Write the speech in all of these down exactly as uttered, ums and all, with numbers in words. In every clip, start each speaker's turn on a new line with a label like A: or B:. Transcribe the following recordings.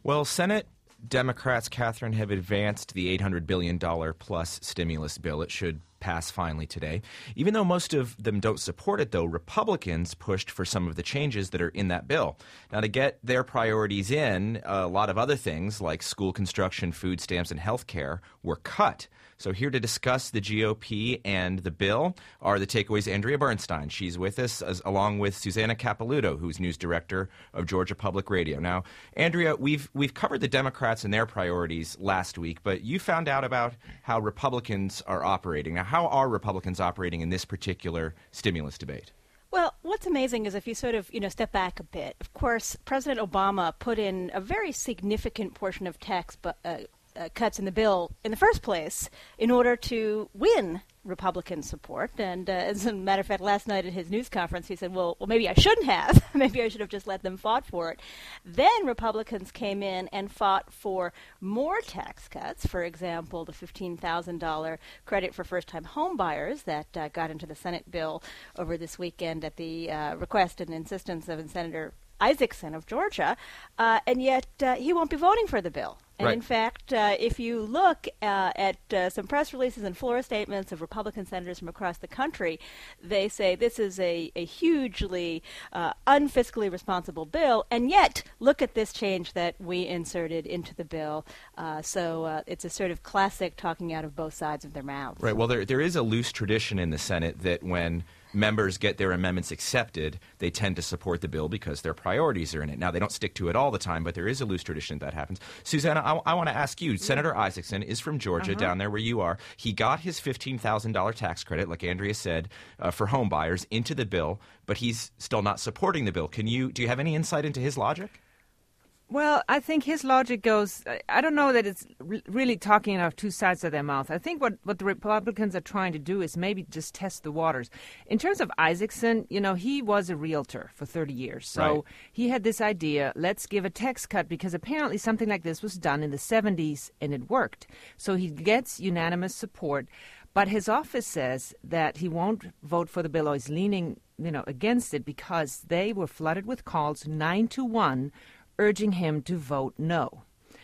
A: Well, Senate Democrats, Catherine, have advanced the eight hundred billion dollars plus stimulus bill. It should pass finally today. Even though most of them don't support it, though, Republicans pushed for some of the changes that are in that bill. Now, to get their priorities in, a lot of other things like school construction, food stamps, and health care were cut. So here to discuss the G O P and the bill are the takeaways. Andrea Bernstein. She's with us, as, along with Susanna Capilouto, who's news director of Georgia Public Radio. Now, Andrea, we've we've covered the Democrats and their priorities last week, but you found out about how Republicans are operating. Now, how are Republicans operating in this particular stimulus debate?
B: Well, what's amazing is if you sort of, you know, step back a bit. Of course, President Obama put in a very significant portion of tax but, uh, uh, cuts in the bill in the first place in order to win Republican support. And uh, as a matter of fact, last night at his news conference, he said, well, well, maybe I shouldn't have. Maybe I should have just let them fought for it. Then Republicans came in and fought for more tax cuts. For example, the fifteen thousand dollars credit for first-time home buyers that uh, got into the Senate bill over this weekend at the uh, request and insistence of Senator Isaacson of Georgia. Uh, and yet uh, he won't be voting for the bill. And
A: right.
B: in fact, uh, if you look uh, at uh, some press releases and floor statements of Republican senators from across the country, they say this is a, a hugely uh, unfiscally responsible bill. And yet, look at this change that we inserted into the bill. Uh, so uh, it's a sort of classic talking out of both sides of their mouths.
A: Right. Well, there there is a loose tradition in the Senate that when members get their amendments accepted, they tend to support the bill because their priorities are in it. Now, they don't stick to it all the time, but there is a loose tradition that happens. Susanna, I, I want to ask you, Senator Isaacson is from Georgia, uh-huh. down there where you are. He got his fifteen thousand dollars tax credit, like Andrea said, uh, for home buyers into the bill, but he's still not supporting the bill. Can you, do you have any insight into his logic?
C: Well, I think his logic goes, I don't know that it's re- really talking out of two sides of their mouth. I think what, what the Republicans are trying to do is maybe just test the waters. In terms of Isaacson, you know, he was a realtor for thirty years. So
A: right.
C: he had this idea, let's give a tax cut, because apparently something like this was done in the seventies and it worked. So he gets unanimous support. But his office says that he won't vote for the bill, or he's leaning, you know, against it because they were flooded with calls, nine to one, urging him to vote no.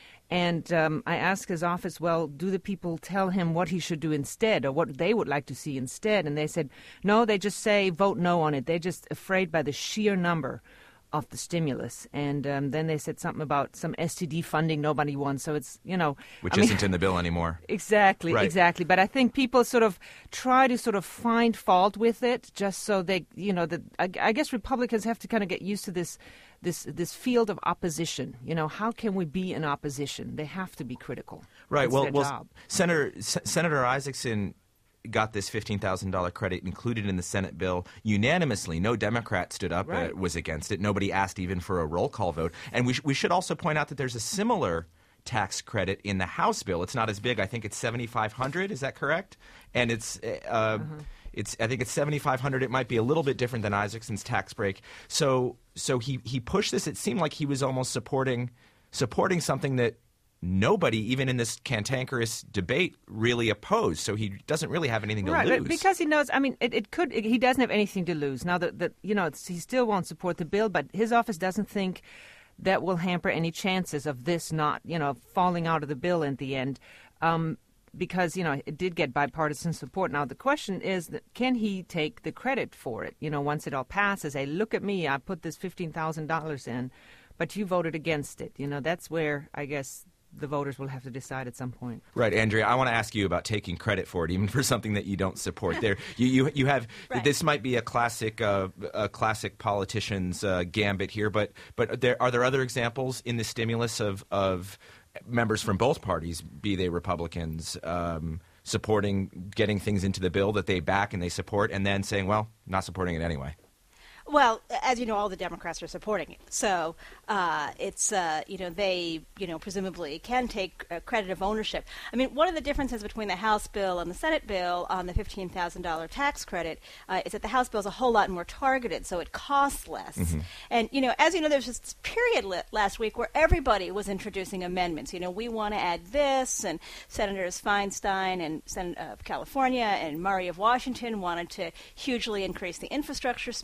C: And um, I asked his office, well, do the people tell him what he should do instead or what they would like to see instead? And they said, no, they just say vote no on it. They're just afraid by the sheer number of the stimulus. And um, then they said something about some S T D funding nobody wants. So it's, you know.
A: Which
C: I
A: isn't
C: mean,
A: in the bill anymore.
C: Exactly,
A: right.
C: exactly. But I think people sort of try to sort of find fault with it just so they, you know, that I, I guess Republicans have to kind of get used to this this this field of opposition. You know, how can we be in opposition? They have to be critical.
A: Right.
C: It's
A: well,
C: their
A: well
C: job.
A: Senator S- Senator Isaacson got this fifteen thousand dollars credit included in the Senate bill unanimously. No Democrat stood up,
C: right.
A: uh, was against it. Nobody asked even for a roll call vote. And we, sh- we should also point out that there's a similar tax credit in the House bill. It's not as big. I think it's seventy-five hundred dollars. Is that correct? And it's uh, uh-huh. it's I think it's seventy-five hundred dollars. It might be a little bit different than Isaacson's tax break. So so he he pushed this. It seemed like he was almost supporting supporting something that nobody, even in this cantankerous debate, really opposed. So he doesn't really have anything to
C: right,
A: lose.
C: Right, because he knows, I mean, it, it could, it, he doesn't have anything to lose. Now, that, that you know, it's, he still won't support the bill, but his office doesn't think that will hamper any chances of this not, you know, falling out of the bill in the end. Um, because, you know, it did get bipartisan support. Now, the question is, that can he take the credit for it? You know, once it all passes, hey, look at me, I put this fifteen thousand dollars in, but you voted against it. You know, that's where, I guess, the voters will have to decide at some point.
A: Right, Andrea, I want to ask you about taking credit for it, even for something that you don't support. There, you you, you have
B: right.
A: This might be a classic uh, a classic politician's uh, gambit here, but but there are there other examples in the stimulus of of members from both parties, be they Republicans, um, supporting getting things into the bill that they back and they support, and then saying, well, not supporting it anyway.
B: Well, as you know, all the Democrats are supporting it. So uh, it's, uh, you know, they, you know, presumably can take uh, credit of ownership. I mean, one of the differences between the House bill and the Senate bill on the fifteen thousand dollars tax credit uh, is that the House bill is a whole lot more targeted, so it costs less. Mm-hmm. And, you know, as you know, there's this period li- last week where everybody was introducing amendments. You know, we want to add this, and Senators Feinstein and Sen- uh, of California and Murray of Washington wanted to hugely increase the infrastructure spending.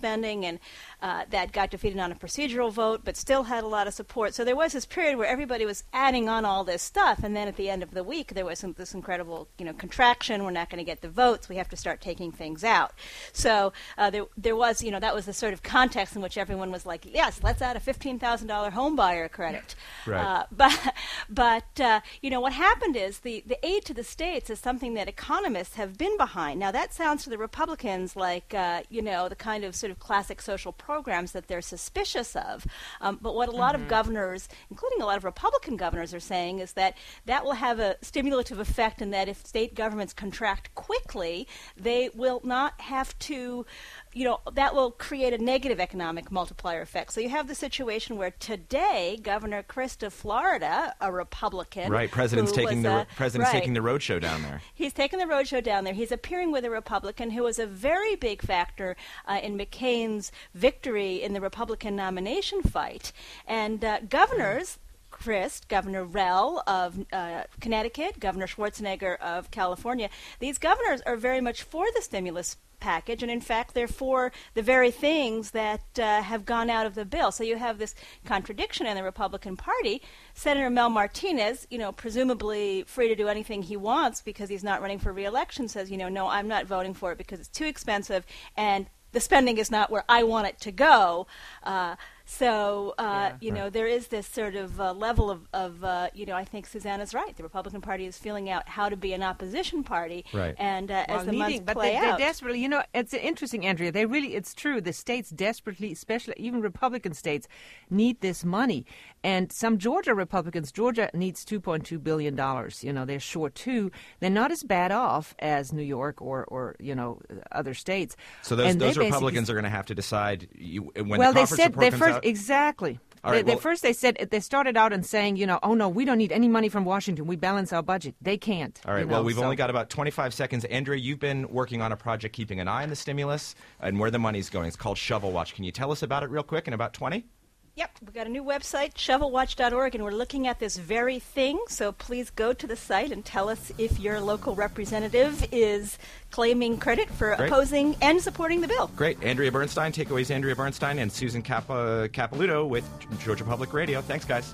B: and uh, that got defeated on a procedural vote, but still had a lot of support. So there was this period where everybody was adding on all this stuff, and then at the end of the week, there was some, this incredible, you know, contraction. We're not going to get the votes. We have to start taking things out. So uh, there, there was, you know, that was the sort of context in which everyone was like, yes, let's add a fifteen thousand dollars home buyer credit.
A: Right.
B: Uh, but, but uh, you know, what happened is the, the aid to the states is something that economists have been behind. Now, that sounds to the Republicans like, uh, you know, the kind of sort of classic social programs that they're suspicious of. Um, but what a lot mm-hmm. of governors, including a lot of Republican governors, are saying is that that will have a stimulative effect, and that if state governments contract quickly, they will not have to, you know, that will create a negative economic multiplier effect. So you have the situation where today, Governor Christ of Florida, a Republican,
A: right, president's taking the
B: a,
A: president's
B: right,
A: taking the roadshow down there.
B: He's taking the roadshow down there. He's appearing with a Republican who was a very big factor uh, in McCain's victory in the Republican nomination fight. And uh, governors, Christ, Governor Rell of uh, Connecticut, Governor Schwarzenegger of California, these governors are very much for the stimulus package, and in fact they're for the very things that uh, have gone out of the bill. So you have this contradiction in the Republican Party. Senator Mel Martinez, you know, presumably free to do anything he wants because he's not running for re-election, says, you know, no, I'm not voting for it because it's too expensive and the spending is not where I want it to go. Uh, So, uh, yeah, you know, right. there is this sort of uh, level of, of uh, you know, I think Susanna's right. The Republican Party is feeling out how to be an opposition party.
A: Right.
B: And uh,
C: well,
B: as the
C: needing,
B: months
C: but
B: play
C: they,
B: out.
C: They're desperately, you know, it's interesting, Andrea. They really, it's true. The states desperately, especially even Republican states, need this money. And some Georgia Republicans, Georgia needs two point two billion dollars. You know, they're short two. They're not as bad off as New York or, or you know, other states.
A: So those,
C: and
A: those Republicans are going to have to decide you, when
C: well,
A: the
C: they
A: conference
C: said
A: report
C: they
A: comes
C: first,
A: out?
C: Exactly.
A: All right,
C: they,
A: well,
C: they, first they said, they started out and saying, you know, oh, no, we don't need any money from Washington. We balance our budget. They can't.
A: All right,
C: you know,
A: well, we've
C: so.
A: only got about twenty-five seconds. Andrea, you've been working on a project keeping an eye on the stimulus and where the money's going. It's called Shovel Watch. Can you tell us about it real quick in about twenty?
B: Yep, we've got a new website, shovel watch dot org, and we're looking at this very thing. So please go to the site and tell us if your local representative is claiming credit for
A: Great.
B: opposing and supporting the bill.
A: Great. Andrea Bernstein, Takeaways Andrea Bernstein, and Susan Cap- uh, Capilouto with Georgia Public Radio. Thanks, guys.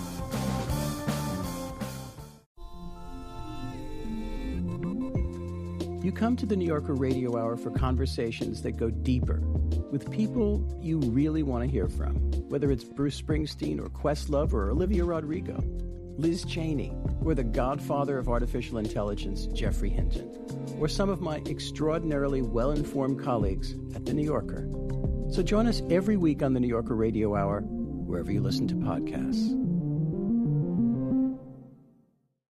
D: You come to the New Yorker Radio Hour for conversations that go deeper with people you really want to hear from, whether it's Bruce Springsteen or Questlove or Olivia Rodrigo, Liz Cheney, or the godfather of artificial intelligence, Jeffrey Hinton, or some of my extraordinarily well-informed colleagues at The New Yorker. So join us every week on the New Yorker Radio Hour, wherever you listen to podcasts.